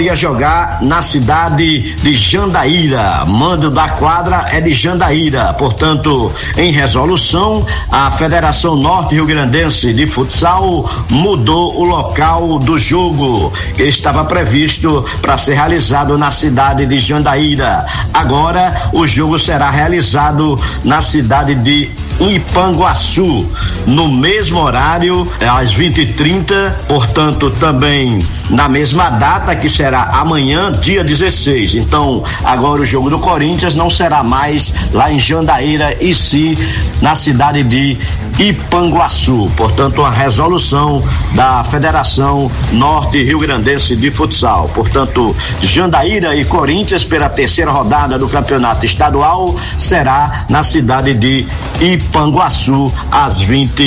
ia jogar na cidade de Jandaíra. Mando da quadra é de Jandaíra. Portanto, em resolução, a Federação Norte Rio-Grandense de Futsal mudou o local do jogo, que estava previsto para ser realizado na cidade de Jandaíra. Agora, o jogo será realizado na cidade de Ipanguaçu, no mesmo horário, às 20h30, portanto, também na mesma data, que será amanhã, dia 16. Então, agora o jogo do Corinthians não será mais lá em Jandaíra, e sim na cidade de Ipanguaçu. Portanto, a resolução da Federação Norte Rio-Grandense de Futsal. Portanto, Jandaíra e Corinthians, pela terceira rodada do campeonato estadual, será na cidade de Ipanguaçu, às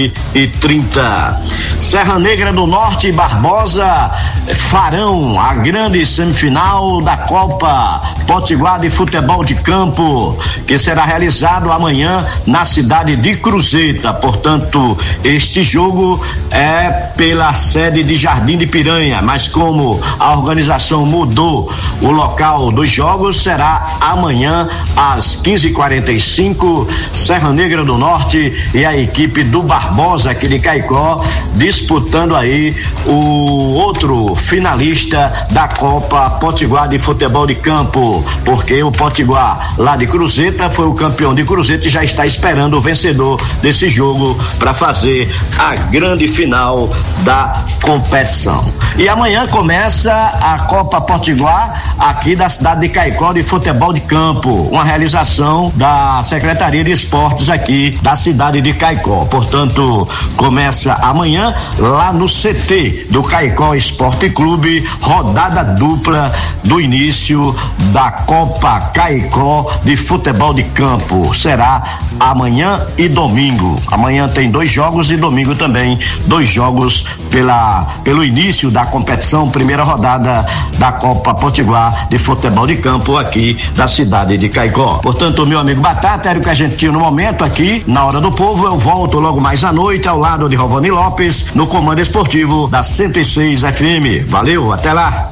20h30. Serra Negra do Norte e Barbosa farão a grande semifinal da Copa Potiguar de Futebol de Campo, que será realizado amanhã na cidade de Cruzeta. Portanto, este jogo é pela sede de Jardim de Piranha, mas como a organização mudou o local dos jogos, será amanhã às 15h45, Serra Negra do Norte e a equipe do Barbosa, aqui de Caicó, disputando aí o outro finalista da Copa Potiguar de Futebol de Campo, porque o Potiguar lá de Cruzeta foi o campeão de Cruzeta e já está esperando o vencedor desse jogo para fazer a grande final da competição. E amanhã começa a Copa Potiguar aqui da cidade de Caicó de Futebol de Campo, uma realização da Secretaria de Esportes aqui da cidade de Caicó. Portanto, começa amanhã lá no CT do Caicó Esporte Clube, rodada dupla do início da Copa Caicó de Futebol de Campo. Será amanhã e domingo. Amanhã tem 2 jogos e domingo também 2 jogos pelo início da competição, primeira rodada da Copa Potiguar de Futebol de Campo aqui da cidade de Caicó. Portanto, meu amigo Batata, era o que a gente tinha no momento aqui na Hora do Povo. Eu volto logo mais à noite ao lado de Rovani Lopes no comando esportivo da 106 FM. Valeu, até lá.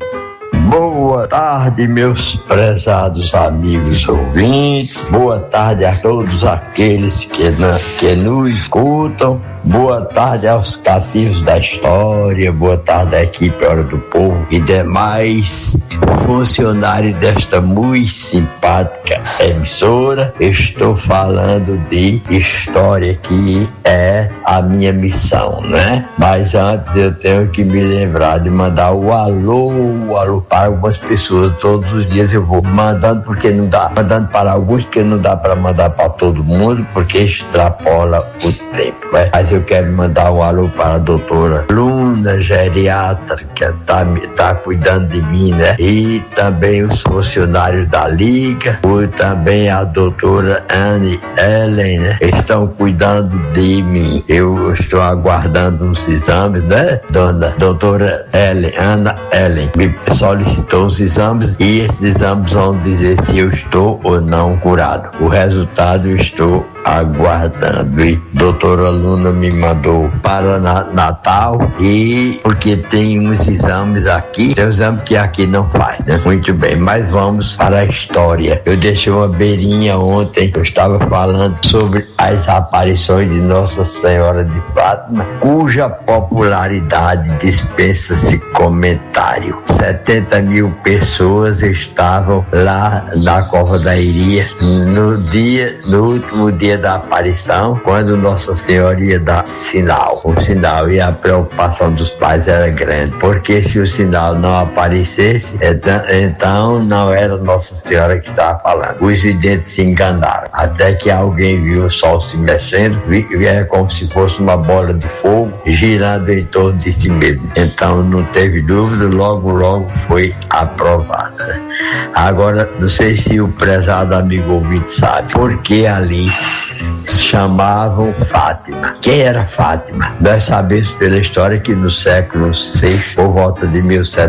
Boa tarde, meus prezados amigos ouvintes. Boa tarde a todos aqueles que nos escutam. Boa tarde aos cativos da história. Boa tarde à equipe Hora do Povo e demais funcionários desta muito simpática emissora. Estou falando de história, que é a minha missão, né? Mas antes eu tenho que me lembrar de mandar o alô para algumas pessoas. Todos os dias eu vou mandando, porque não dá, mandando para alguns, porque não dá para mandar para todo mundo, porque extrapola o tempo. Mas eu quero mandar um alô para a doutora Luna, geriatra, que tá cuidando de mim, né? E também os funcionários da Liga, e também a doutora Anne Ellen, né? Estão cuidando de mim. Eu estou aguardando uns exames, né? Doutora Ana Ellen me solicitou os exames, e esses exames vão dizer se eu estou ou não curado. O resultado eu estou aguardando. E doutora Luna me mandou para Natal, e porque tem uns exames aqui, tem um exame que aqui não faz, né? Muito bem, mas vamos para a história. Eu deixei uma beirinha ontem, eu estava falando sobre as aparições de Nossa Senhora de Fátima, cuja popularidade dispensa-se comentário. 70 mil pessoas estavam lá na Cova da Iria no último dia da aparição, quando Nossa Senhora ia dar o sinal, e a preocupação dos pais era grande, porque se o sinal não aparecesse, então não era Nossa Senhora que estava falando. Os videntes se enganaram, até que alguém viu o sol se mexendo, era como se fosse uma bola de fogo girando em torno de si mesmo. Então não teve dúvida, logo foi aprovada. Agora, não sei se o prezado amigo ouvinte sabe por que ali chamavam Fátima. Quem era Fátima? Nós sabemos pela história que no século VI, por volta de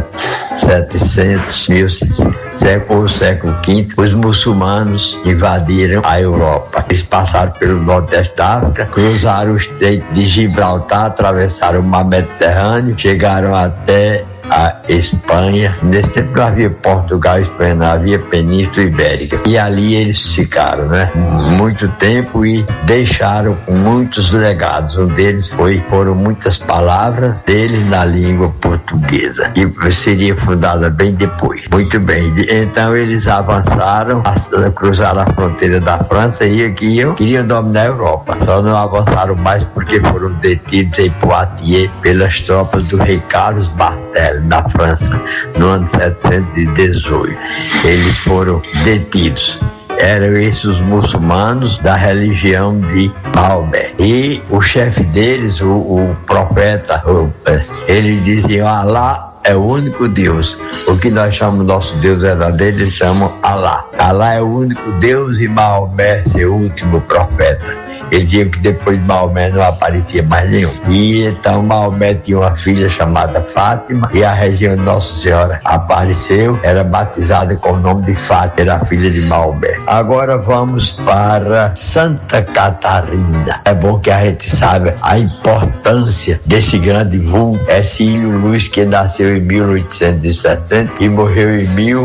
1700, ou século V, os muçulmanos invadiram a Europa. Eles passaram pelo nordeste da África, cruzaram o Estreito de Gibraltar, atravessaram o mar Mediterrâneo, chegaram até a Espanha. Nesse tempo não havia Portugal, Espanha, não havia Península Ibérica. E ali eles ficaram, né? Muito tempo e deixaram muitos legados. Um deles foram muitas palavras deles na língua portuguesa, que seria fundada bem depois. Muito bem. Então eles avançaram, cruzaram a fronteira da França e queriam dominar a Europa. Só não avançaram mais porque foram detidos em Poitiers pelas tropas do rei Carlos Martel, da França, no ano 718. Eles foram detidos. Eram esses os muçulmanos da religião de Maomé. E o chefe deles, o profeta, ele dizia: Alá é o único Deus. O que nós chamamos nosso Deus verdadeiro, eles chamam Alá. Alá é o único Deus e Maomé seu último profeta. Eles diziam que depois de Maomé não aparecia mais nenhum. E então Maomé tinha uma filha chamada Fátima, e a região de Nossa Senhora apareceu, era batizada com o nome de Fátima, era a filha de Maomé. Agora vamos para Santa Catarina. É bom que a gente saiba a importância desse grande vulgo. Hercílio Luz, que nasceu em 1860 e morreu em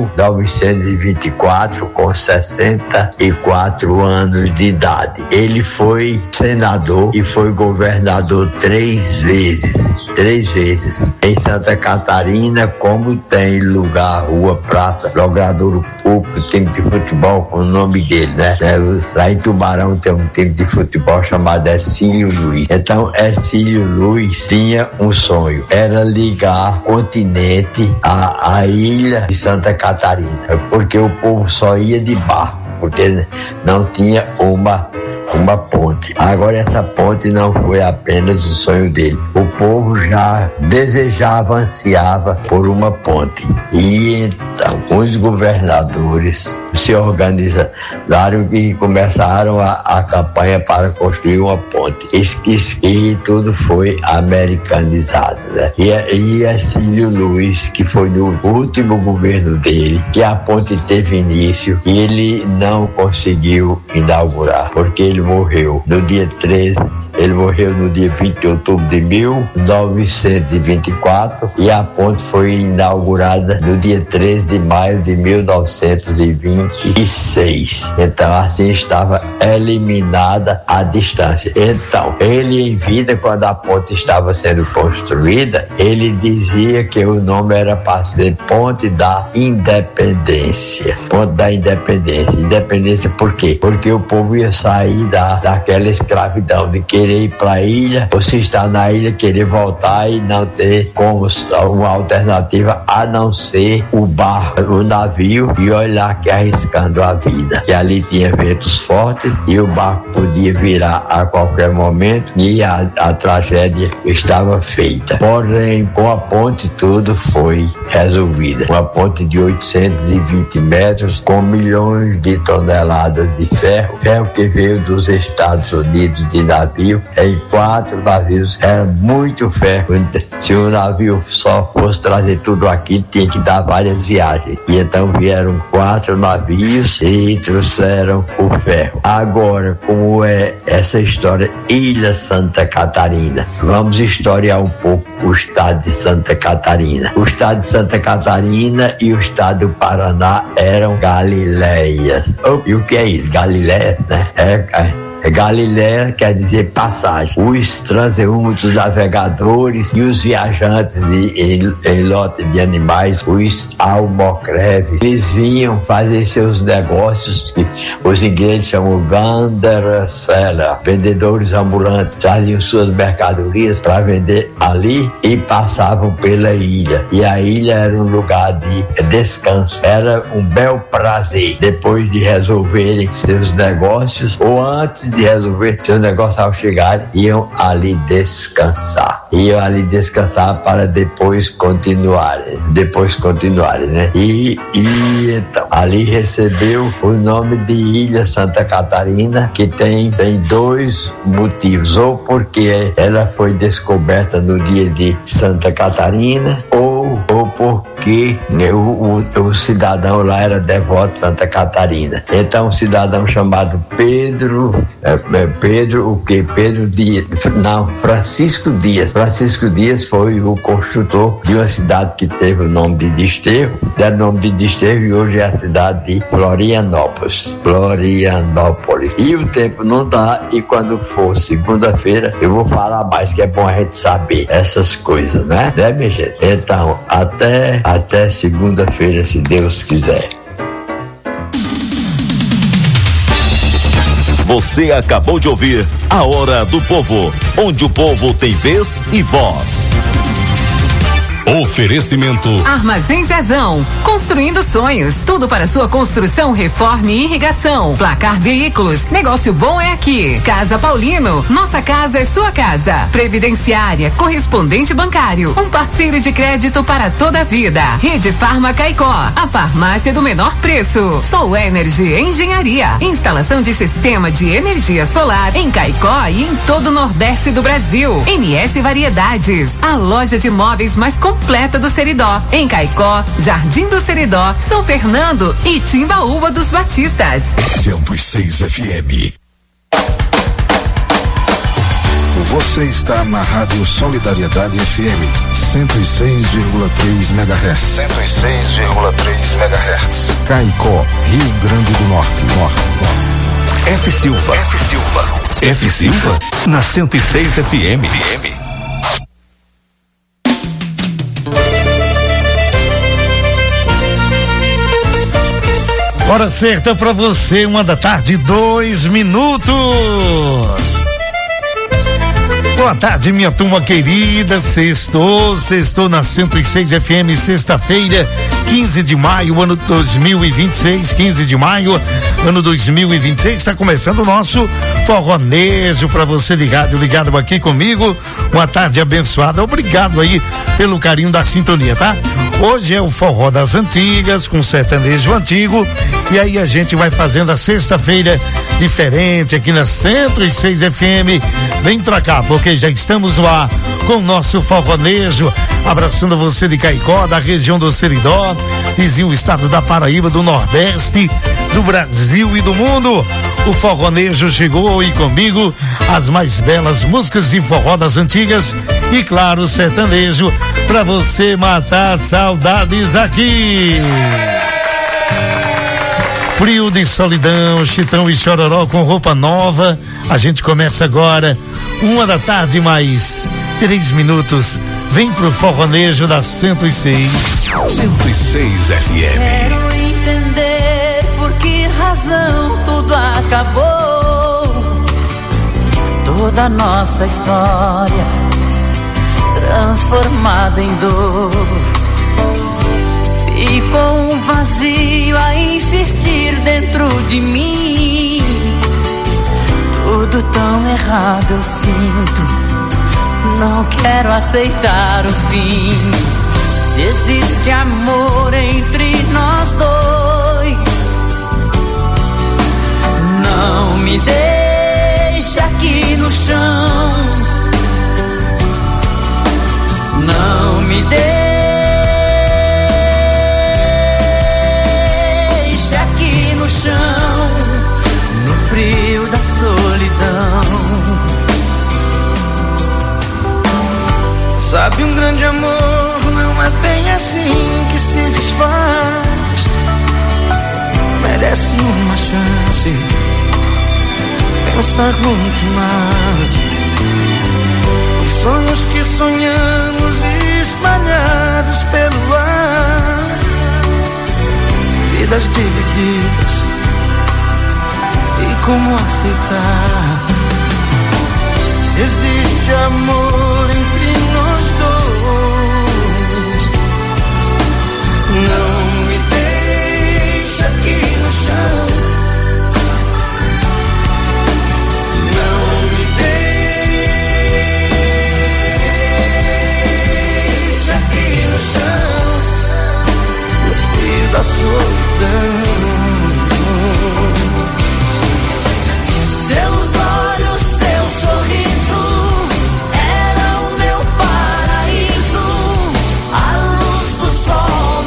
1924 com 64 anos de idade. Ele foi senador e foi governador 3 vezes em Santa Catarina. Como tem lugar, rua, praça, logradouro público, time de futebol com o nome dele, né? Lá em Tubarão tem um time de futebol chamado Hercílio Luz. Então Hercílio Luz tinha um sonho, era ligar o continente à ilha de Santa Catarina, porque o povo só ia de barco, porque não tinha uma ponte. Agora essa ponte não foi apenas o sonho dele. O povo já desejava, ansiava por uma ponte. E então os governadores se organizaram e começaram a campanha para construir uma ponte. E tudo foi americanizado, né? E Hercílio Luz, que foi no último governo dele, que a ponte teve início, e ele não conseguiu inaugurar, porque ele morreu no dia 13. Ele morreu no dia 20 de outubro de 1924 e a ponte foi inaugurada no dia 13 de maio de 1926. Então assim estava eliminada a distância. Então, ele em vida, quando a ponte estava sendo construída, ele dizia que o nome era para ser Ponte da Independência. Ponte da Independência. Independência por quê? Porque o povo ia sair daquela escravidão de querer ir para a ilha, ou se está na ilha, querer voltar e não ter como uma alternativa a não ser o barco, o navio, e olhar que arriscando a vida, que ali tinha ventos fortes e o barco podia virar a qualquer momento e a tragédia estava feita. Porém, com a ponte tudo foi resolvido. Uma ponte de 820 metros com milhões de toneladas de ferro que veio dos Estados Unidos de navio, em 4 navios. Era muito ferro. Se um navio só fosse trazer tudo aqui, tinha que dar várias viagens. E então vieram 4 navios e trouxeram o ferro. Agora, como é essa história Ilha Santa Catarina? Vamos historiar um pouco o estado de Santa Catarina. O estado de Santa Catarina e o estado do Paraná eram Galileias. E o que é isso? Galileia, né? Galileia quer dizer passagem. Os transeuntes, navegadores e os viajantes em lote de animais, os almocreves, eles vinham fazer seus negócios. Os ingleses chamam Wanderseller, vendedores ambulantes, traziam suas mercadorias para vender ali e passavam pela ilha. E a ilha era um lugar de descanso, era um bel prazer. Depois de resolverem seus negócios, ou antes de resolver seu negócio, ao chegar, iam ali descansar. Para depois continuarem, né? E então, ali recebeu o nome de Ilha Santa Catarina, que tem 2 motivos: ou porque ela foi descoberta no dia de Santa Catarina, ou porque porque o cidadão lá era devoto de Santa Catarina. Então, um cidadão chamado Francisco Dias. Francisco Dias foi o construtor de uma cidade que teve o nome de Desterro, deram o nome de Desterro, e hoje é a cidade de Florianópolis. E o tempo não dá, e quando for segunda-feira eu vou falar mais, que é bom a gente saber essas coisas, né, minha gente? Então, até segunda-feira, se Deus quiser. Você acabou de ouvir A Hora do Povo, onde o povo tem vez e voz. Oferecimento Armazém Zezão, construindo sonhos, tudo para sua construção, reforma e irrigação. Placar Veículos, negócio bom é aqui. Casa Paulino, nossa casa é sua casa. Previdenciária, correspondente bancário, um parceiro de crédito para toda a vida. Rede Farma Caicó, a farmácia do menor preço. Sol Energy Engenharia, instalação de sistema de energia solar em Caicó e em todo o Nordeste do Brasil. MS Variedades, a loja de móveis mais completa do Seridó, em Caicó, Jardim do Seridó, São Fernando e Timbaúba dos Batistas. 106 FM. Você está na Rádio Solidariedade FM 106,3 MHz. 106,3 MHz. Caicó, Rio Grande do Norte. F Silva. Na 106 FM. Hora certa pra você, 1h02. Boa tarde, minha turma querida. Sextou na 106 FM, sexta-feira, 15 de maio, ano 2026. 15 de maio, ano 2026. Está começando o nosso forronejo pra você ligado aqui comigo. Uma tarde abençoada. Obrigado aí pelo carinho da sintonia, tá? Hoje é o forró das antigas, com sertanejo antigo. E aí a gente vai fazendo a sexta-feira diferente aqui na 106 FM. Vem pra cá, porque já estamos lá com o nosso forronejo, abraçando você de Caicó, da região do Seridó, vizinho estado da Paraíba, do Nordeste, do Brasil e do mundo. O forronejo chegou e comigo as mais belas músicas de forró das antigas e, claro, o sertanejo pra você matar saudades aqui. Frio de solidão, Chitão e Chororó com roupa nova. A gente começa agora, 1h mais 3 minutos. Vem pro forronejo da 106. 106 FM. Quero entender por que razão tudo acabou. Toda a nossa história transformada em dor. Ficou um vazio a insistir dentro de mim. Tudo tão errado eu sinto. Não quero aceitar o fim. Se existe amor entre nós dois, não me deixe aqui no chão. Não me deixe aqui no chão, no frio da solidão. Sabe, um grande amor não é bem assim que se desfaz. Merece uma chance, pensar muito mais. Os sonhos que sonhamos espalhados pelo ar, vidas divididas, e como aceitar? Se existe amor entre nós dois, não me deixe aqui no chão. Não me deixe aqui no chão, no frio da solidão. Seus olhos, seu sorriso era o meu paraíso. A luz do sol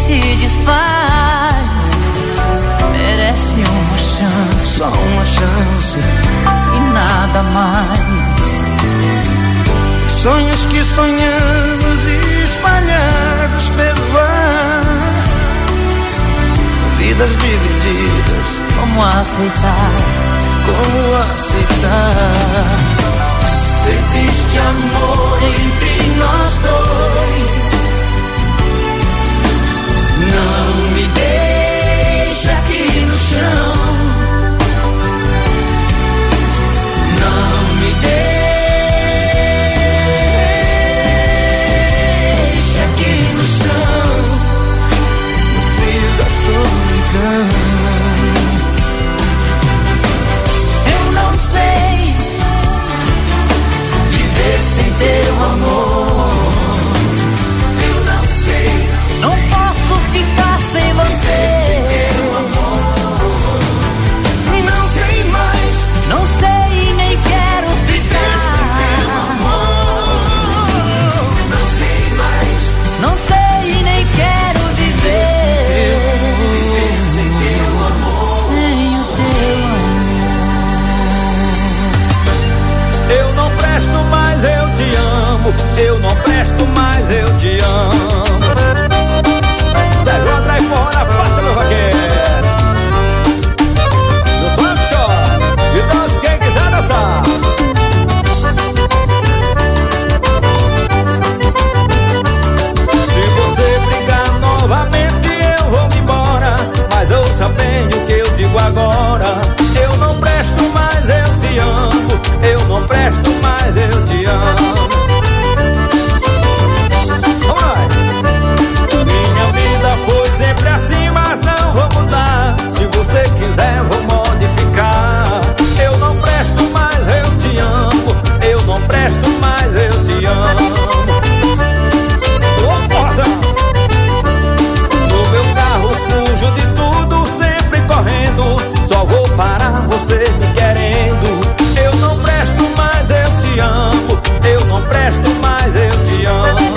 se desfaz. Merece uma chance, só uma chance e nada mais. Sonhos que sonhamos espalhados pelo ar, vidas divididas. Como aceitar? Como aceitar? Se existe amor entre nós dois, não me deixa aqui no chão. Não me deixa aqui no chão, no frio da solidão. Eu não sei viver sem teu amor. Eu não sei, não posso ficar sem você. Não sei mais, não sei e nem quero ficar. Não sei mais, não sei e nem quero viver. Viver sem teu amor. Sem o teu amor. Eu não presto mais, eu te amo. Eu não presto mais, eu te amo. Sérgio André fora, faça meu vaqueiro. No banco chora e dança quem quiser dançar. Se você brigar novamente eu vou me embora, mas ouça bem o que eu digo agora. Eu não presto mais, eu te amo. Eu não presto mais, eu te amo. Vamos nós. Minha vida foi sempre assim, mas não vou mudar. Se você quiser vou modificar. Eu não presto mais, eu te amo. Eu não presto mais, eu te amo. Ô força! No meu carro fujo de tudo, sempre correndo. Só vou parar você me querendo. Eu não presto mais, eu te amo. Eu não presto mais, eu te amo.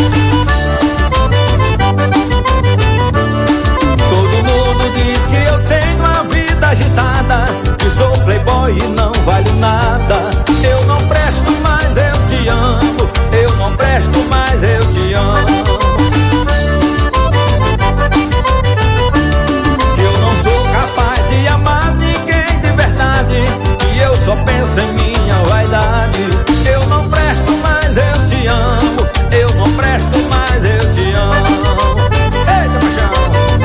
Todo mundo diz que eu tenho a vida agitada, que sou playboy e não valho nada. Eu não presto mais, eu te amo. Eu não presto mais, eu te amo. Eu não sou capaz de amar ninguém de verdade, e eu só penso em minha vaidade. Eu não presto mais, eu te amo. Eu não presto mais, eu te amo. Eita, paixão!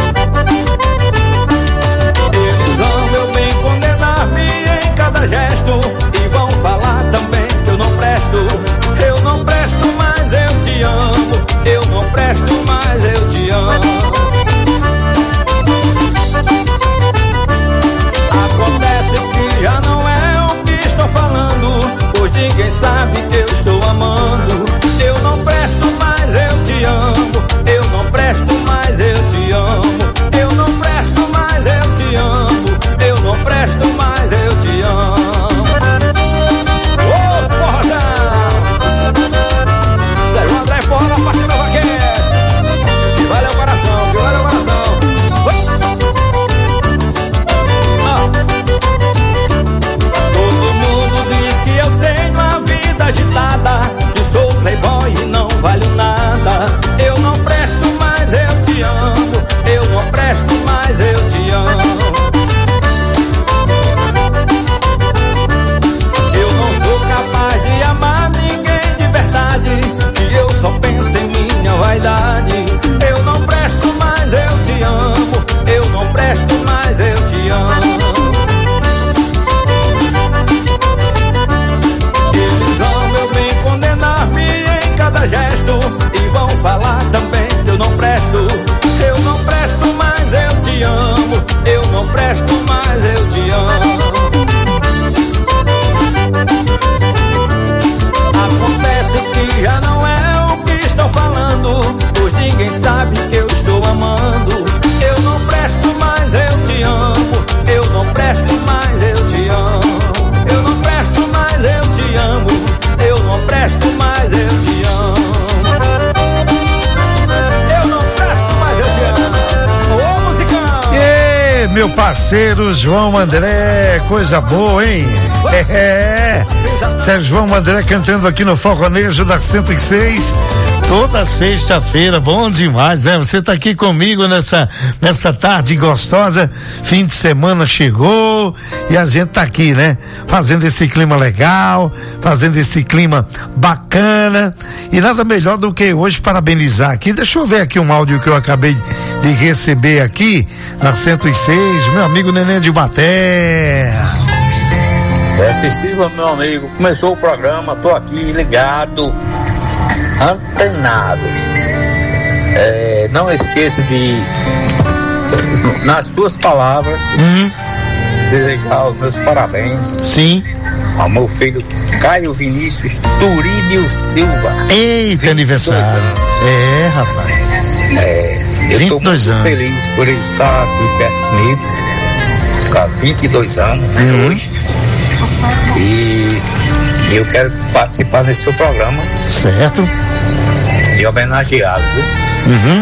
Eles vão, meu bem, condenar-me em cada gesto e vão falar também que eu não presto. Eu não presto mais, eu te amo. Eu não presto mais, eu te amo. Acontece que já não é o que estou falando, pois ninguém sabe que eu estou amando. Eu não presto mais, eu te amo. Eu não presto mais, eu te amo. Eu não presto mais, eu te amo. Eu não presto mais, eu te amo. Ô, força! Sérgio André fora, parte do vaqueiro. Que vale o coração, que vale o coração. Todo mundo diz que eu tenho a vida agitada, que sou playboy e não valho nada. Eu não presto mais, eu te amo. Eu não presto mais, eu te amo. Eu não sou capaz de amar ninguém de verdade, e eu só penso em minha vaidade. Eu não presto mais, eu te amo. Eu não presto mais, eu te amo. Eles vão, meu bem, condenar-me em cada gesto e vão falar também que eu não presto. Eu não presto mais, eu te amo. Eu não presto mais, eu te amo. Acontece que já não é o que estou falando, pois ninguém sabe que eu estou amando. Eu não presto mais, eu te amo. Eu não presto mais, eu te amo. Eu não presto mais, eu te amo. Eu não presto mais, eu te amo. Eu não presto mais, eu te amo. meu parceiro João André, coisa boa, hein? Sérgio João André cantando aqui no Forronejo da 106, toda sexta-feira, bom demais, né? Você tá aqui comigo nessa tarde gostosa, fim de semana chegou e a gente tá aqui, né? Fazendo esse clima legal, fazendo esse clima bacana, e nada melhor do que hoje parabenizar aqui. Deixa eu ver aqui um áudio que eu acabei de receber aqui na 106, meu amigo Neném de Baté. Silva, meu amigo, começou o programa, tô aqui ligado, antenado. Não esqueça de, nas suas palavras, desejar os meus parabéns. Sim. Ao meu filho Caio Vinícius Turíbio Silva. Eita, aniversário. Rapaz. Eu tô muito feliz por ele estar aqui perto comigo. Ficar 22 anos, né, hoje. E eu quero participar desse seu programa. Certo. E homenageá-lo, viu?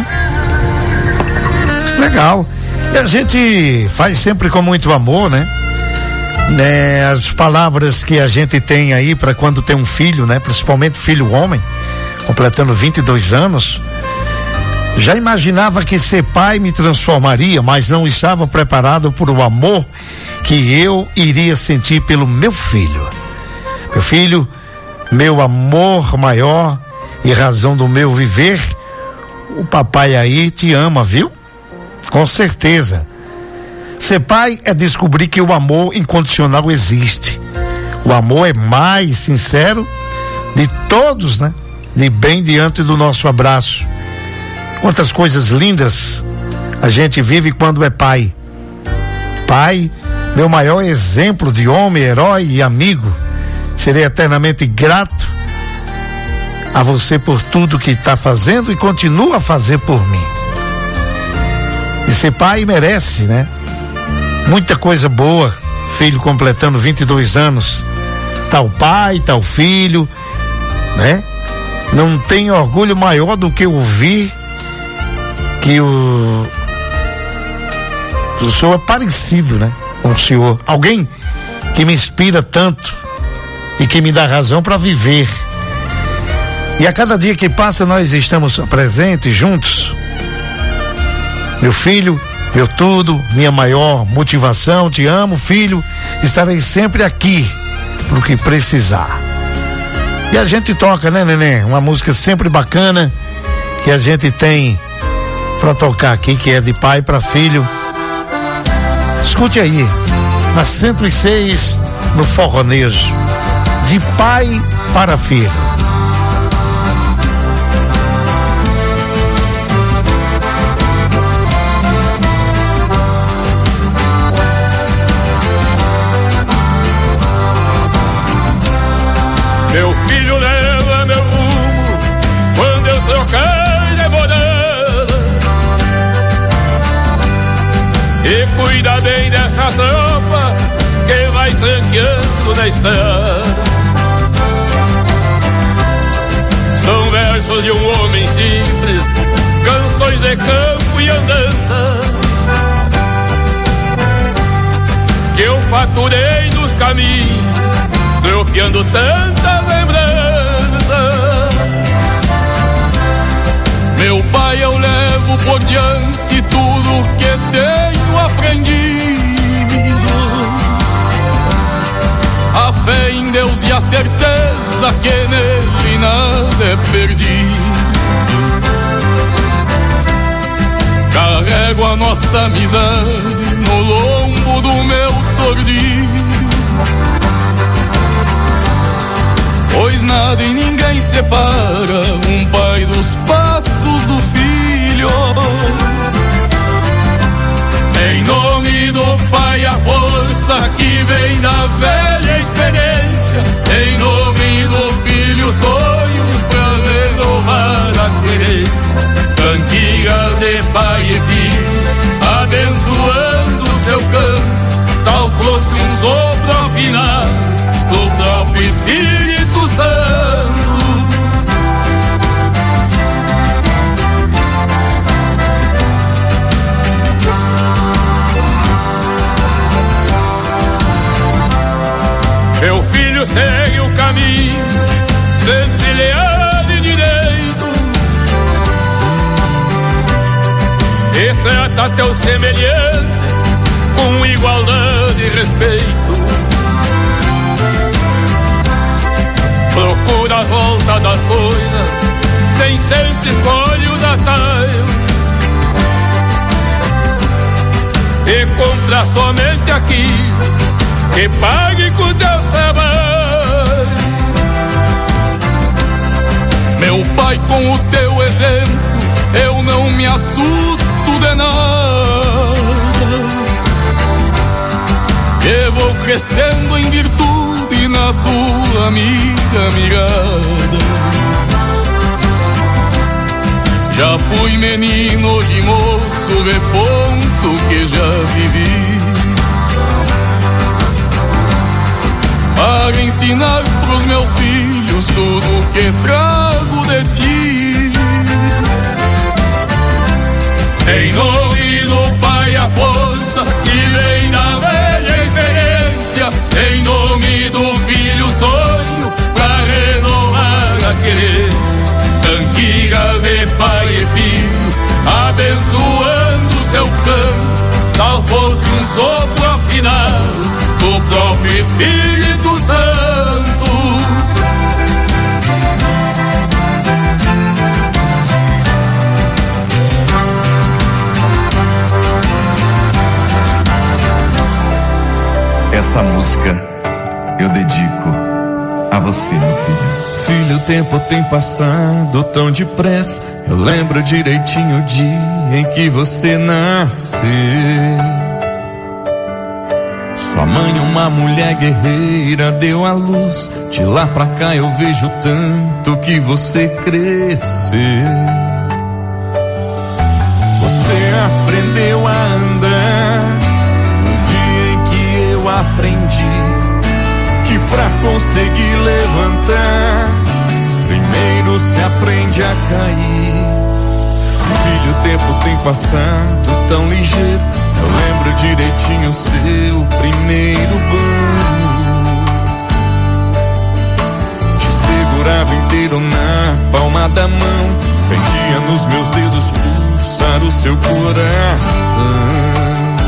Legal. E a gente faz sempre com muito amor, né? As palavras que a gente tem aí para quando tem um filho, né? Principalmente filho homem, completando 22 anos. Já imaginava que ser pai me transformaria, mas não estava preparado por o amor que eu iria sentir pelo meu filho. Meu filho, meu amor maior e razão do meu viver, o papai aí te ama, viu? Com certeza. Ser pai é descobrir que o amor incondicional existe. O amor é mais sincero de todos, né? De bem diante do nosso abraço. Quantas coisas lindas a gente vive quando é pai. Pai, meu maior exemplo de homem, herói e amigo. Serei eternamente grato a você por tudo que está fazendo e continua a fazer por mim. E ser pai merece, né? Muita coisa boa. Filho completando 22 anos. Tá o pai, tá o filho, né? Não tem orgulho maior do que ouvir que o senhor é parecido, né, com o senhor. Alguém que me inspira tanto e que me dá razão para viver. E a cada dia que passa nós estamos presentes, juntos. Meu filho, meu tudo, minha maior motivação, te amo, filho, estarei sempre aqui pro que precisar. E a gente toca, né, neném? Uma música sempre bacana que a gente tem pra tocar aqui, que é de pai para filho. Escute aí, na 106, no Forronejo, de pai para filho. Meu filho leva meu rumo quando eu troquei de morada, e cuida bem dessa tropa que vai tranqueando na estrada. São versos de um homem simples, canções de campo e andança, que eu faturei nos caminhos, tropeando tanta lembrança. Meu pai, eu levo por diante tudo que tenho aprendido. A fé em Deus e a certeza que nele nada é perdido. Carrego a nossa amizade no lombo do meu tordilho, pois nada e ninguém separa um pai dos passos do filho. Em nome do pai a força que vem da velha experiência, em nome do filho o sonho pra renovar a querência. Cantigas de pai e filho abençoando seu canto, tal fosse um sopro afinado do próprio Espírito Santo. filho segue o caminho, sempre leal e direito, e trata teu semelhante com igualdade e respeito. Procura a volta das coisas, nem sempre escolhe os atalhos, e compra somente aquilo que pague com teu trabalho. Meu pai, com o teu exemplo, eu não me assusto de nada, e vou crescendo em virtude na tua amiga mirada. Já fui menino, hoje moço, reponto que já vivi, para ensinar pros meus filhos tudo que trago de ti. Em nome do Pai a força que vem da velha experiência, em nome do Filho o sonho pra renovar a querência antiga de pai e filho, abençoando seu canto, tal fosse um sopro afinado do próprio Espírito Santo. Essa música eu dedico a você, meu filho. Filho, o tempo tem passado tão depressa, eu lembro direitinho o dia em que você nasceu. Sua mãe, uma mulher guerreira, deu à luz. De lá pra cá eu vejo tanto que você cresceu. Você aprendeu a andar no dia em que eu aprendi que pra conseguir levantar, primeiro se aprende a cair. Filho, o tempo tem passado tão ligeiro, eu lembro direitinho o seu primeiro banho. Te segurava inteiro na palma da mão, sentia nos meus dedos pulsar o seu coração.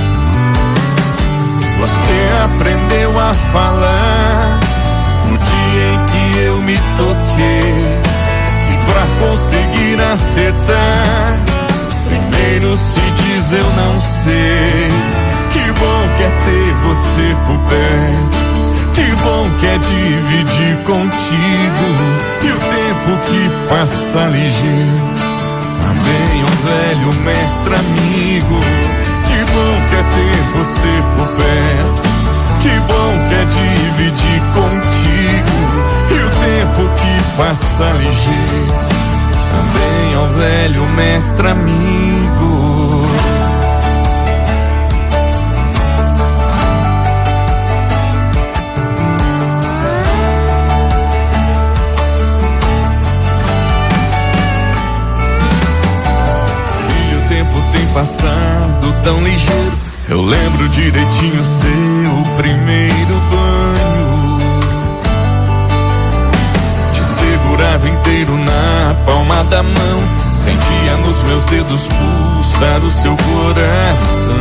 Você aprendeu a falar no dia em que eu me toquei, que pra conseguir acertar, primeiro se diz eu não sei. Que bom que é ter você por perto, que bom que é dividir contigo, e o tempo que passa ligeiro, também um velho mestre amigo. Que bom que é ter você por perto, que bom que é dividir contigo, e o tempo que passa ligeiro, também é um velho mestre amigo. Filho, o tempo tem passado tão ligeiro, eu lembro direitinho seu primeiro banho. Te segurava inteiro na palma da mão, sentia nos meus dedos pulsar o seu coração.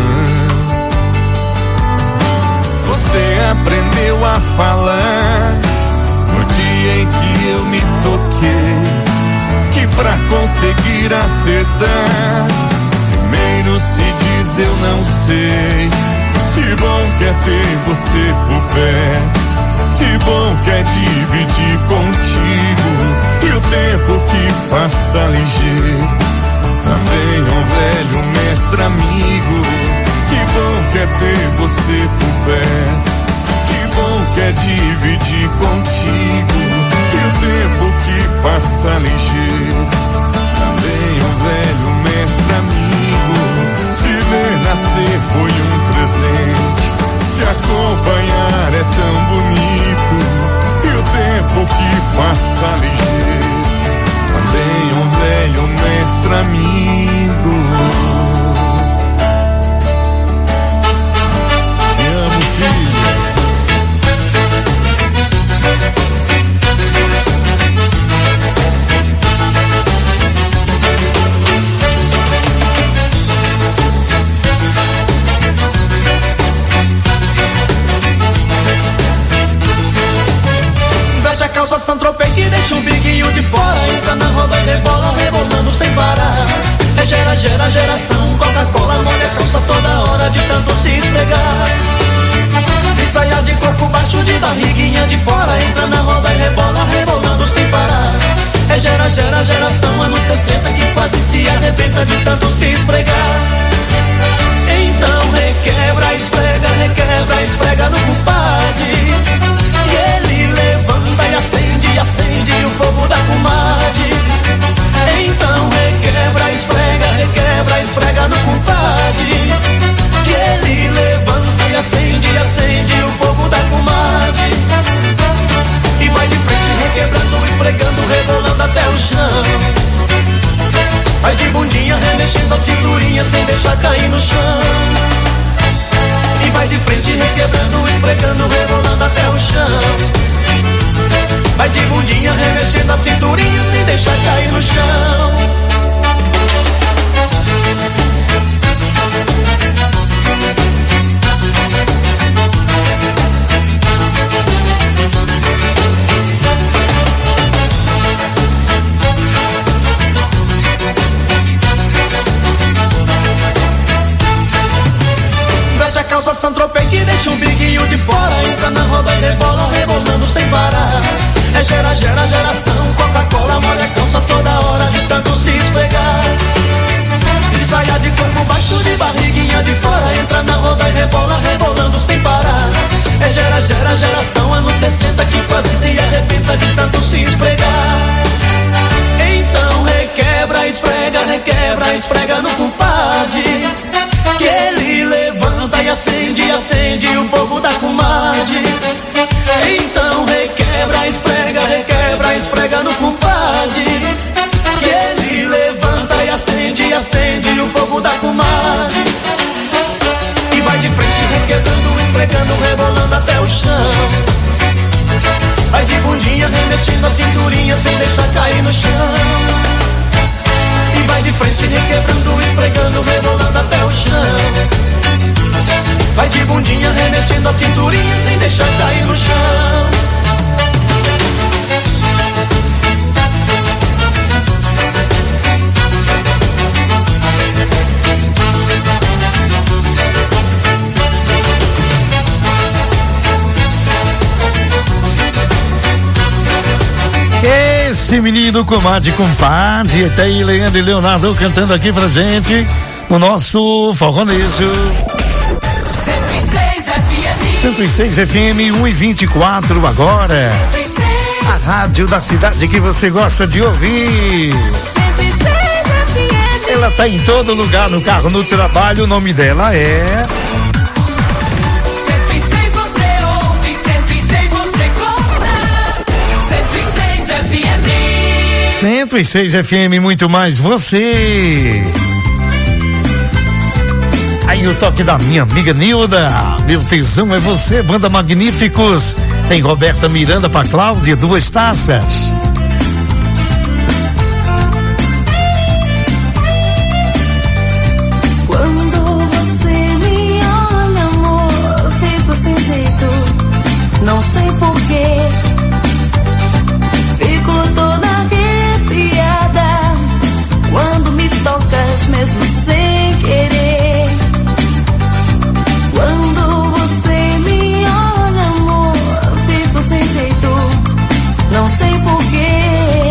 Você aprendeu a falar no dia em que eu me toquei, que pra conseguir acertar, primeiro se diz eu não sei. Que bom que é ter você por perto, que bom que é dividir contigo, e o tempo que passa ligeiro, também é um velho mestre amigo. Que bom que é ter você por perto, que bom que é dividir contigo, e o tempo que passa ligeiro, também é um velho mestre amigo. Te ver nascer foi um presente, te acompanhar é tão bonito, e o tempo que passa ligeiro, também é um velho mestre amigo. Te amo, filho. Geração, Coca-Cola molha a calça toda hora de tanto se esfregar. E saia de corpo baixo, de barriguinha de fora, entra na roda e rebola, rebolando sem parar. É geração, anos 60 que quase se arrebenta de tanto se esfregar. Então requebra, esfrega no compadre, que ele levanta e acende o fogo da comadre. Então requebra, esfrega no compadre, que ele levanta e acende o fogo da comadre. E vai de frente requebrando, esfregando, rebolando até o chão. Vai de bundinha remexendo a cinturinha sem deixar cair no chão. E vai de frente requebrando, esfregando, rebolando até o chão. Vai de bundinha remexendo a cinturinha sem deixar cair no chão. Veste a calça Saint-Tropez que deixa o biguinho de fora, entra na roda e rebola, rebolando sem parar. É geração, Coca-Cola molha a calça toda hora de tanto se esfregar. E saia de corpo baixo, de barriguinha de fora, entra na roda e rebola, rebolando sem parar. É geração, anos 60 que quase se arrebenta de tanto se esfregar. Então requebra, esfrega no compadre, que ele levanta e acende o fogo da comadre. Então requebra, esfrega no compadre, que ele levanta e acende o fogo da comadre. E vai de frente requebrando, esfregando, rebolando até o chão. Vai de bundinha remexendo a cinturinha sem deixar cair no chão. E vai de frente requebrando, esfregando, rebolando até o chão. Vai de bundinha remexendo a cinturinha sem deixar cair no chão. Esse menino, comadre, compadre, até aí Leandro e Leonardo cantando aqui pra gente no nosso forronejo. 106 FM 1:24 agora. A rádio da cidade que você gosta de ouvir. Ela tá em todo lugar, no carro, no trabalho, o nome dela é... 106 você ouve, 106 você gosta. 106 FM. 106 FM, muito mais você. Aí o toque da minha amiga Nilda, meu tesão é você, banda Magníficos. Tem Roberta Miranda pra Cláudia, 2 taças. Quando você me olha, amor, fico sem jeito, não sei porquê. Fico toda arrepiada quando me tocas, mesmo sem querer. Quando você me olha, amor, fico sem jeito, não sei porquê.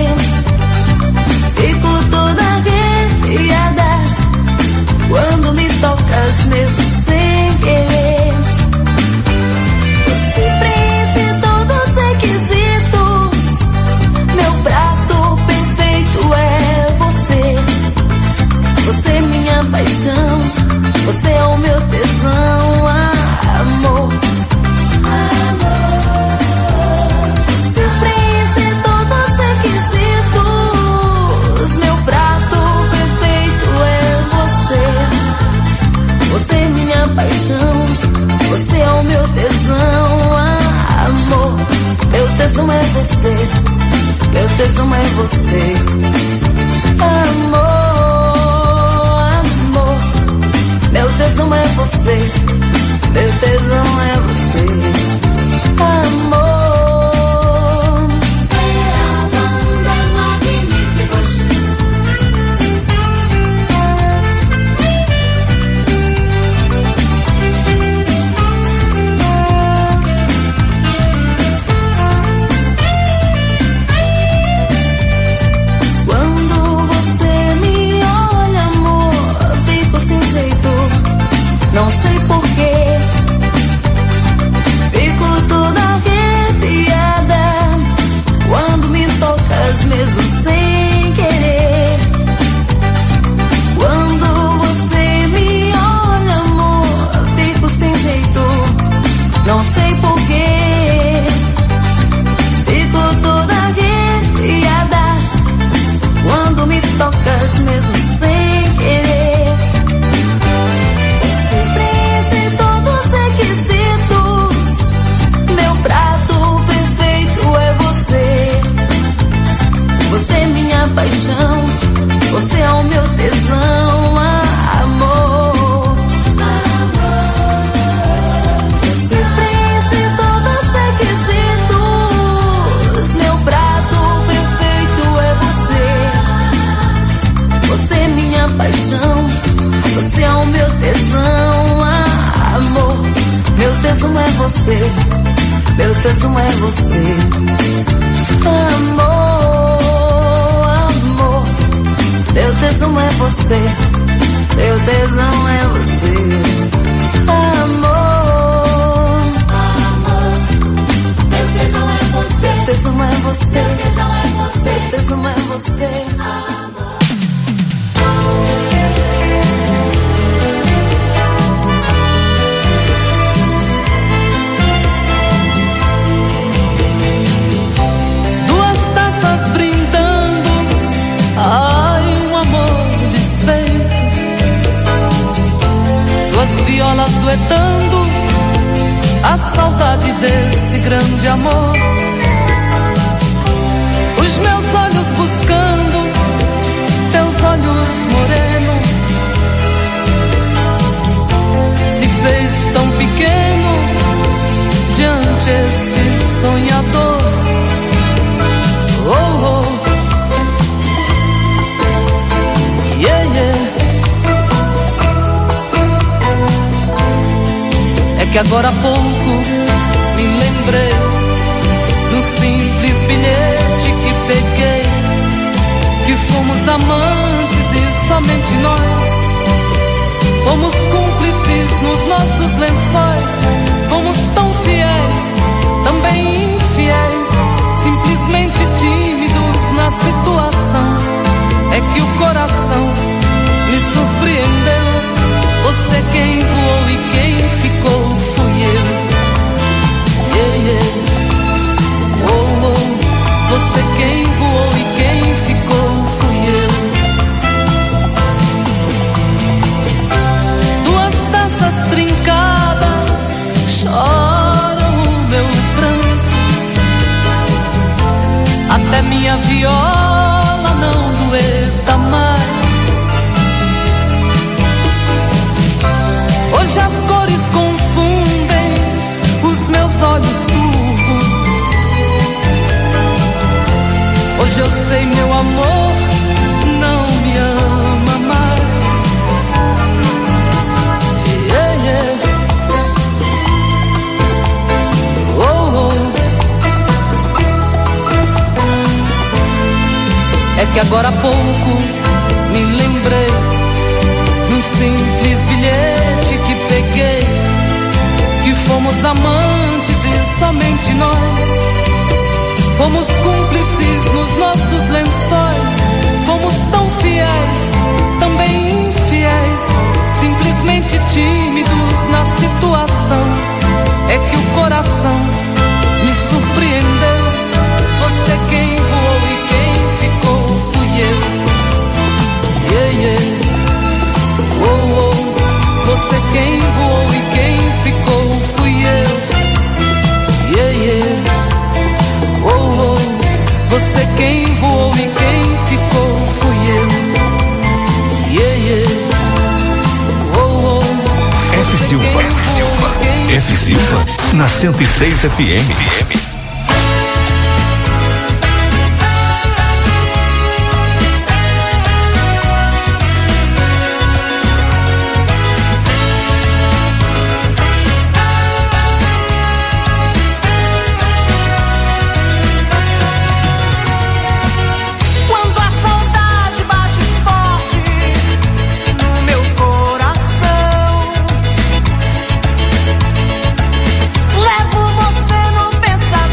Fico toda arrepiada quando me tocas, mesmo sem querer. Você preenche todos os requisitos, meu prato perfeito é você. Você é minha paixão, você é o meu tesão, amor. Você preenche todos os requisitos, meu prato perfeito é você. Você é minha paixão, você é o meu tesão, amor. Meu tesão é você, meu tesão é você, amor. Meu tesão é você, meu tesão é você, amor. É a banda Magníficos. tesão é você, meu tesão é você. Amor, amor, meu tesão é você, meu tesão é você. Amor, amor, meu tesão é você, meu tesão é você, meu tesão é você. Brindando, ai, um amor desfeito. Duas violas duetando a saudade desse grande amor. Os meus olhos buscando teus olhos morenos. Se fez tão pequeno diante este sonhador. Oh, oh, yeah, yeah. É que agora há pouco me lembrei do simples bilhete que peguei, que fomos amantes e somente nós. Fomos cúmplices nos nossos lençóis, fomos tão fiéis, também infiéis, simplesmente tímidos na situação. É que o coração me surpreendeu. Você quem voou e quem ficou fui eu. Yeah, yeah. Oh, oh. Você quem voou e quem ficou fui eu. Duas taças trincadas choram o meu pranto. Até minha viola não dueta mais. Hoje as cores confundem os meus olhos turvos. Hoje eu sei, meu amor não me ama mais. Yeah, yeah. Oh, oh. É que agora há pouco me lembrei num simples bilhete que peguei, que fomos amantes e somente nós. Fomos cúmplices nos nossos lençóis, fomos tão fiéis, também infiéis, simplesmente tímidos na situação. É que o coração me surpreendeu. Você quem voou e quem ficou fui eu. Yeah, yeah. Oh, oh. Você quem voou e quem ficou fui eu. Yeah, yeah. Oh, oh. Você quem voou e quem ficou fui eu. Yeah, yeah. Oh, oh. F Silva. F Silva na 106 FM. Levo você no pensamento.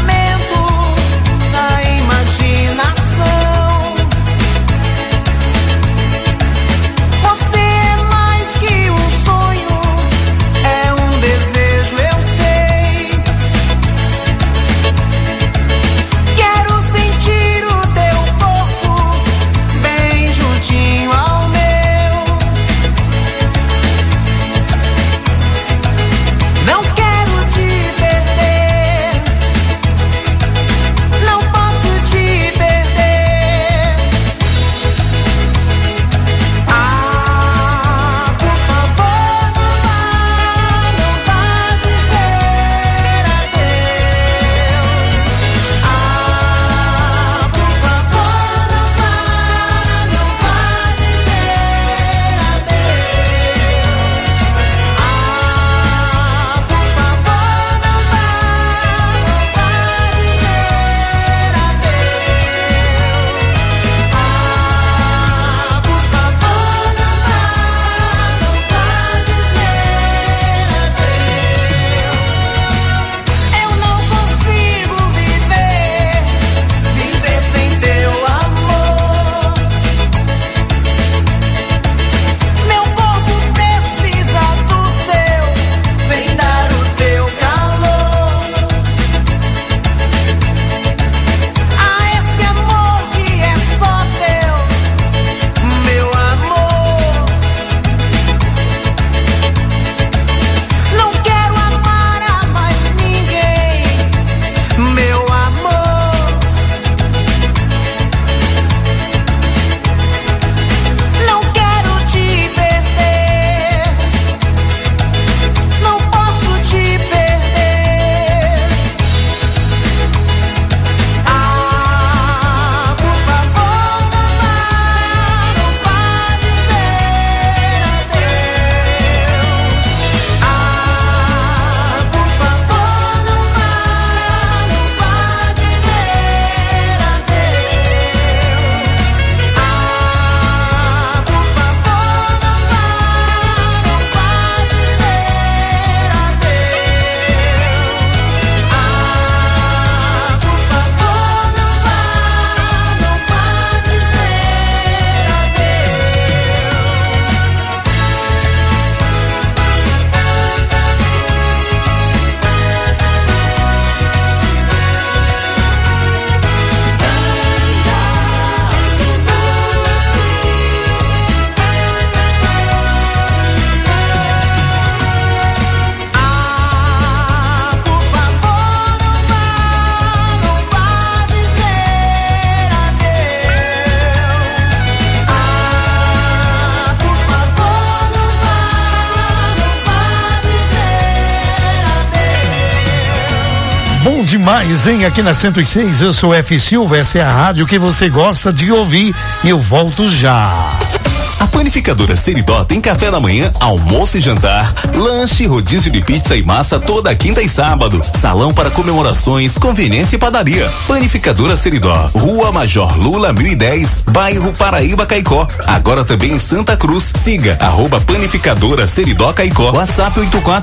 demais, hein? Aqui na 106, eu sou F. Silva, essa é a rádio que você gosta de ouvir e eu volto já. A Panificadora Seridó tem café da manhã, almoço e jantar, lanche, rodízio de pizza e massa toda quinta e sábado, salão para comemorações, conveniência e padaria. Panificadora Seridó, Rua Major Lula 1010, bairro Paraíba, Caicó. Agora também em Santa Cruz. Siga @Panificadora Seridó Caicó. WhatsApp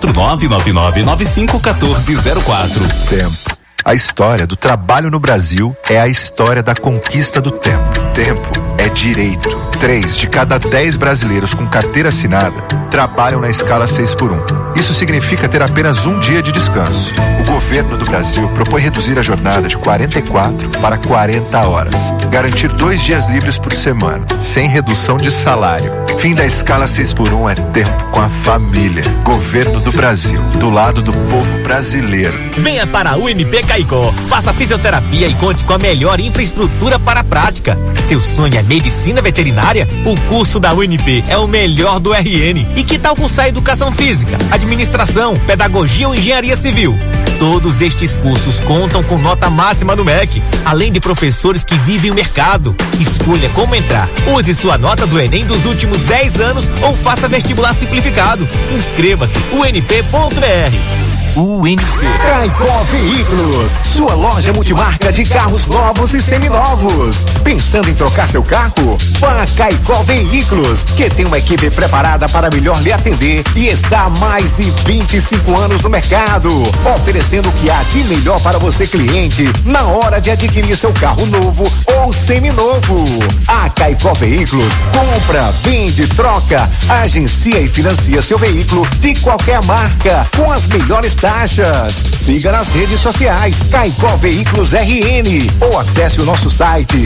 84999951404. Tempo. A história do trabalho no Brasil é a história da conquista do tempo. Tempo é direito. 3 de cada 10 brasileiros com carteira assinada trabalham na escala 6x1. Isso significa ter apenas um dia de descanso. O governo do Brasil propõe reduzir a jornada de 44 para 40 horas. Garantir 2 dias livres por semana, sem redução de salário. Fim da escala 6x1 é tempo com a família. Governo do Brasil, do lado do povo brasileiro. Venha para a UNP Caicó, faça fisioterapia e conte com a melhor infraestrutura para a prática. Seu sonho é medicina veterinária? O curso da UNP é o melhor do RN. E que tal cursar educação física, administração, pedagogia ou engenharia civil? Todos estes cursos contam com nota máxima no MEC, além de professores que vivem o mercado. Escolha como entrar. Use sua nota do Enem dos últimos 10 anos ou faça vestibular simplificado. Inscreva-se unp.br. UNP. Caicó Veículos, sua loja multimarca de carros novos e seminovos. Pensando em trocar seu carro? Vá a Caicó Veículos, que tem uma equipe preparada para melhor lhe atender e está há mais de 25 anos no mercado, oferecendo o que há de melhor para você, cliente, na hora de adquirir seu carro novo ou seminovo. A Caicó Veículos compra, vende, troca, agencia e financia seu veículo de qualquer marca com as melhores taxas. Siga nas redes sociais Caicó Veículos RN ou acesse o nosso site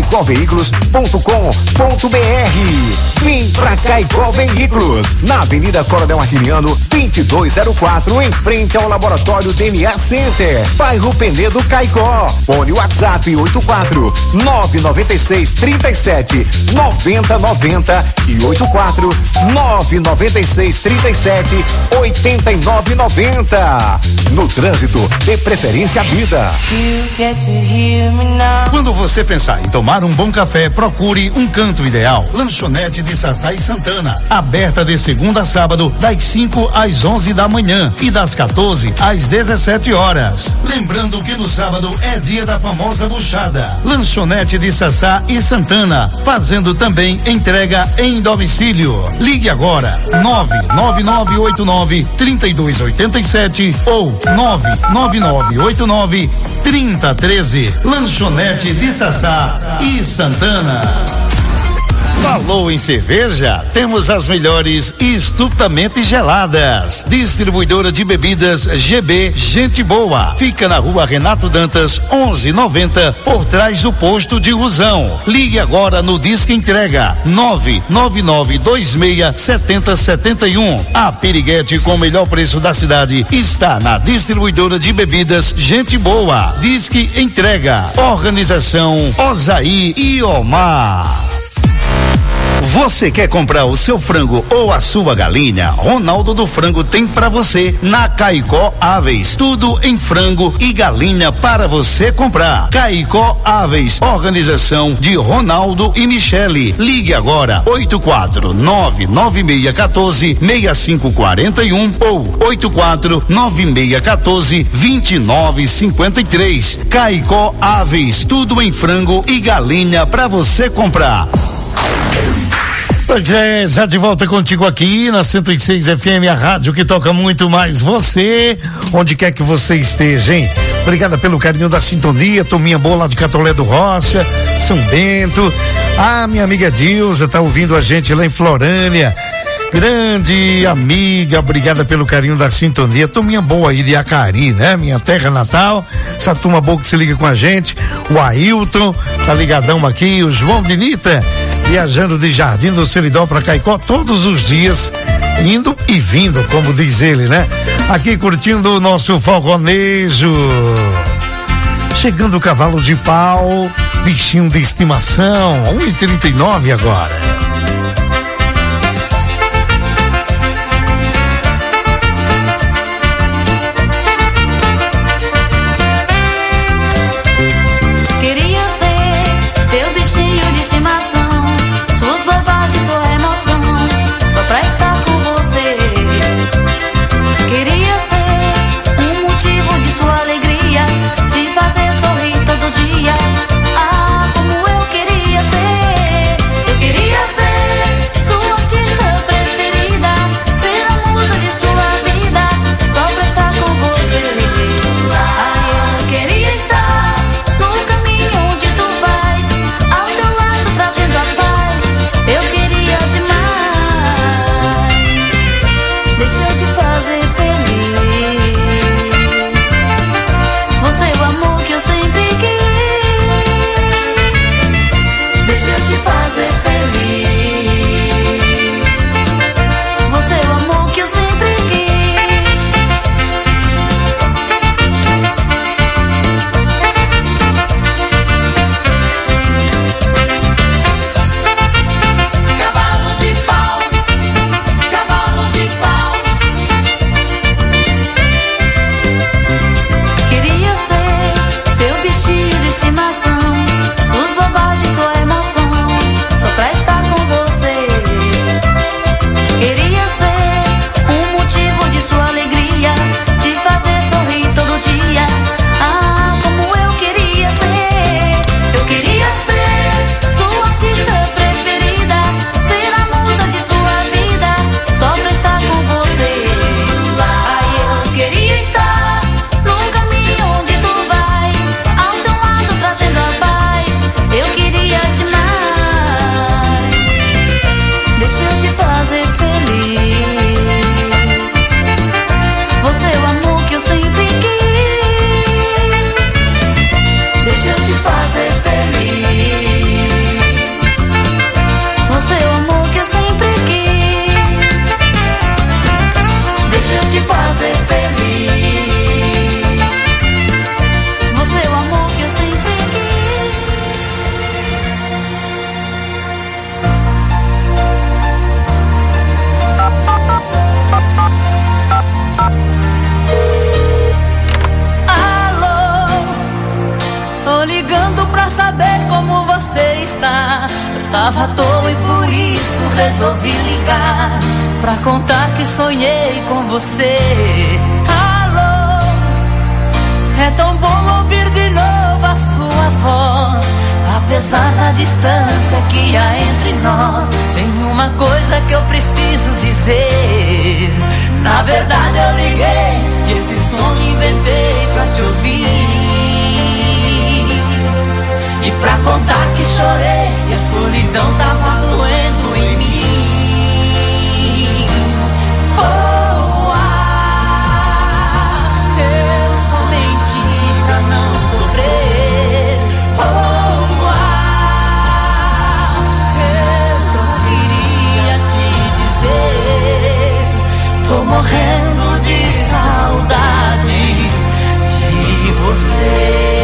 caicoveículos.com.br. Vem pra Caicó Veículos, na Avenida Coronel Martiniano 2204, em frente ao Laboratório DNA Center, bairro Penedo, Caicó. Fone WhatsApp 84 996 37 90 90 e 84 996 37 89 90. No trânsito, dê preferência à vida. Quando você pensar em tomar um bom café, procure um canto ideal. Lanchonete de Sassá e Santana, aberta de segunda a sábado, das 5 às 11 da manhã e das 14 às 17 horas. Lembrando que no sábado é dia da famosa buchada. Lanchonete de Sassá e Santana, fazendo também entrega em domicílio. Ligue agora 99989-3287 ou 99989-3013. Lanchonete de Sassá e Santana. Falou em cerveja? Temos as melhores estupidamente geladas. Distribuidora de bebidas GB Gente Boa. Fica na rua Renato Dantas, 1190, por trás do posto de Rusão. Ligue agora no Disque Entrega 999267071. A piriguete com o melhor preço da cidade está na distribuidora de bebidas Gente Boa. Disque Entrega. Organização Osaí e Omar. Você quer comprar o seu frango ou a sua galinha? Ronaldo do Frango tem para você na Caicó Aves. Tudo em frango e galinha para você comprar. Caicó Aves, organização de Ronaldo e Michele. Ligue agora 84996146541 ou 84996142953. Caicó Aves, tudo em frango e galinha para você comprar. Pois é, já de volta contigo aqui na 106 FM, a rádio que toca muito mais você, onde quer que você esteja, hein? Obrigada pelo carinho da sintonia, turminha boa lá de Catolé do Rocha, São Bento. Ah, minha amiga Dilza tá ouvindo a gente lá em Florânia. Grande amiga, obrigada pelo carinho da sintonia. Turminha boa aí de Acari, né? Minha terra natal. Essa turma boa que se liga com a gente. O Ailton, tá ligadão aqui. O João Dinita, viajando de Jardim do Seridó pra Caicó todos os dias, indo e vindo, como diz ele, né? Aqui curtindo o nosso forronejo. Chegando o cavalo de pau, bichinho de estimação, 1,39 agora. tava à toa e por isso resolvi ligar pra contar que sonhei com você. Alô, é tão bom ouvir de novo a sua voz. Apesar da distância que há entre nós, tem uma coisa que eu preciso dizer. Na verdade eu liguei e esse sonho inventei pra te ouvir e pra contar que chorei e a solidão tava doendo em mim. Oh, eu só menti pra não sofrer. Oh, eu só queria te dizer, tô morrendo de saudade de você.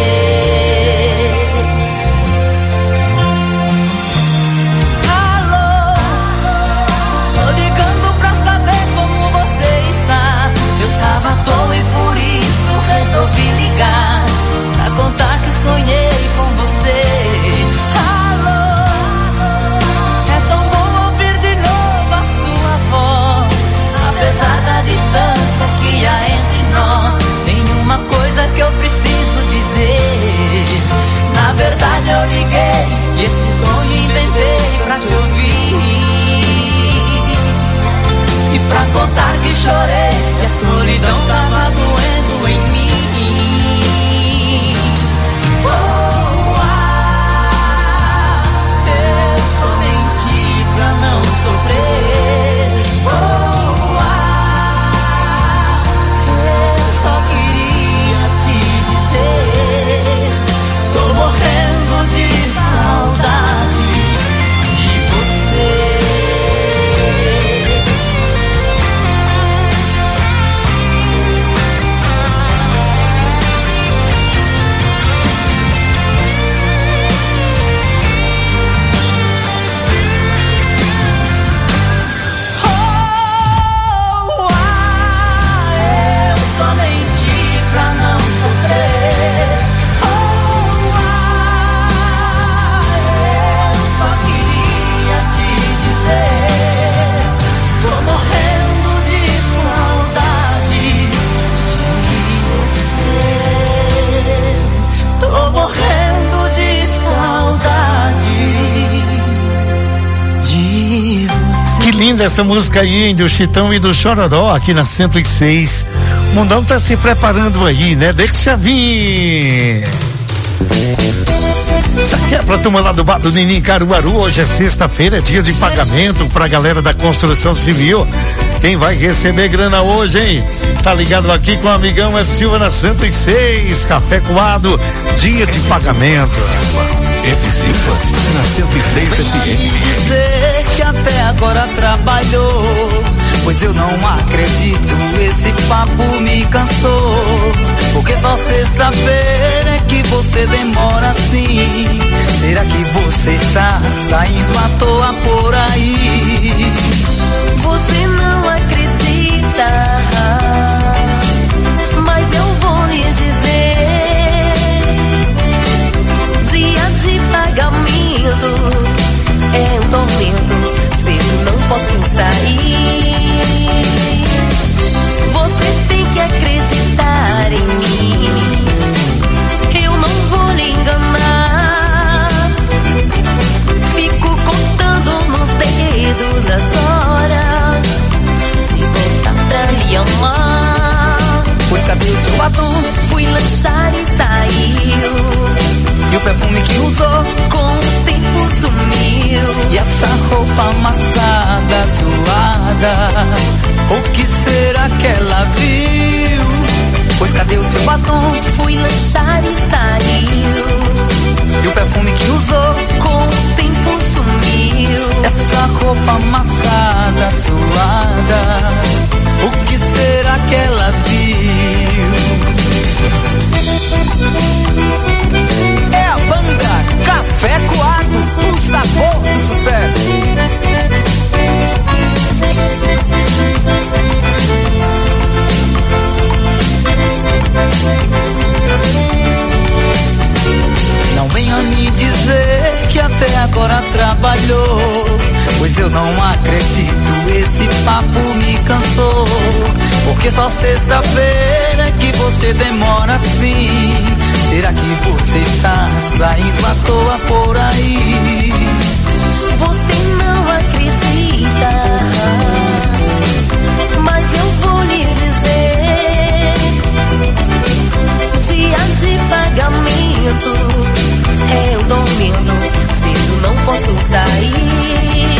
Resolvi ligar pra contar que sonhei com você. Alô, é tão bom ouvir de novo a sua voz. Apesar da distância que há entre nós, tem uma coisa que eu preciso dizer. Na verdade eu liguei e esse sonho inventei pra te ouvir e pra contar que chorei e a solidão tava doendo em mim. Não sofrer. Eu só queria te dizer, tô morrendo de saudade de você. Linda essa música aí, hein, do Chitão e do Chororó aqui na 106. O mundão tá se preparando aí, né? Deixa vir. Isso aqui é pra turma lá do Bar do Ninim Caruaru. Hoje é sexta-feira, é dia de pagamento pra galera da construção civil. Quem vai receber grana hoje, hein? Tá ligado aqui com o amigão F. Silva na 106, café coado, dia de pagamento. F. Silva na 106 FM. Dizer que até agora trabalhou, pois eu não acredito, esse papo me cansou. Porque só sexta-feira é que você demora assim. Será que você está saindo à toa por aí? Você não acredita, mas eu vou lhe dizer, dia de pagamento é um tormento, cedo não posso sair. Você tem que acreditar em mim, eu não vou lhe enganar. Fico contando nos dedos as horas de voltar pra lhe amar. Pois cadê o seu batom? Fui lanchar e saiu, e o perfume que usou com o tempo sumiu. E essa roupa amassada, suada, o que será que ela viu? Pois cadê o seu batom? Fui lanchar e saiu, e o perfume que usou com o tempo sumiu. Essa roupa amassada, suada, o que será que ela viu? É a banda Café Coado, o sabor do sucesso. Não venha me dizer que até agora trabalhou, Porque só sexta-feira é que você demora assim. Será que você está saindo à toa por aí? Você não acredita, mas eu vou lhe dizer: dia de pagamento é o domingo, cedo não posso sair.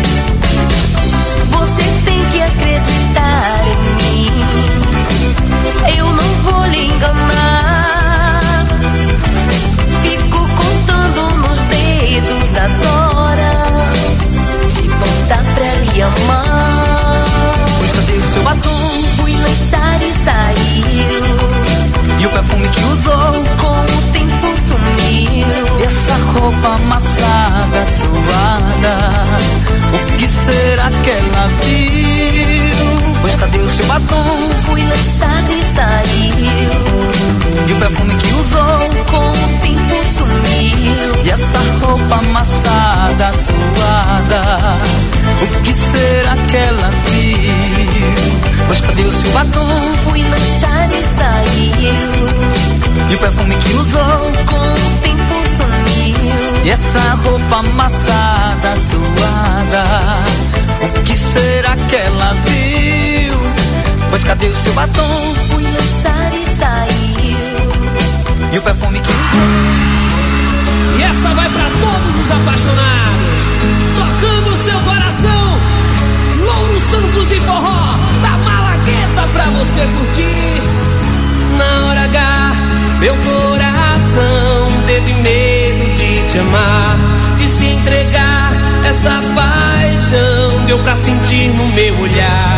Você tem que acreditar em mim, eu não vou lhe enganar. Fico contando nos dedos as horas de voltar pra lhe amar. Pois cadê o seu batom? Fui lanchar e saiu, e o perfume que usou com o tempo sumiu. E essa roupa amassada, suada, o que será que ela viu? Pois cadê o seu batom? Fui lanchar e saiu, e o perfume que usou com o tempo sumiu. E essa roupa amassada, suada, o que será que ela viu? Pois cadê o seu batom? Fui lanchar e saiu, e o perfume que usou com o tempo sumiu. E essa roupa amassada, suada, o que será que ela viu? Pois cadê o seu batom? Fui lanchar e saiu, e o perfume que usou. E essa vai pra todos os apaixonados, tocando o seu coração. Louro Santos e forró da Malagueta pra você curtir. Na hora H, meu coração teve medo de te amar, de se entregar. Essa paixão deu pra sentir no meu olhar.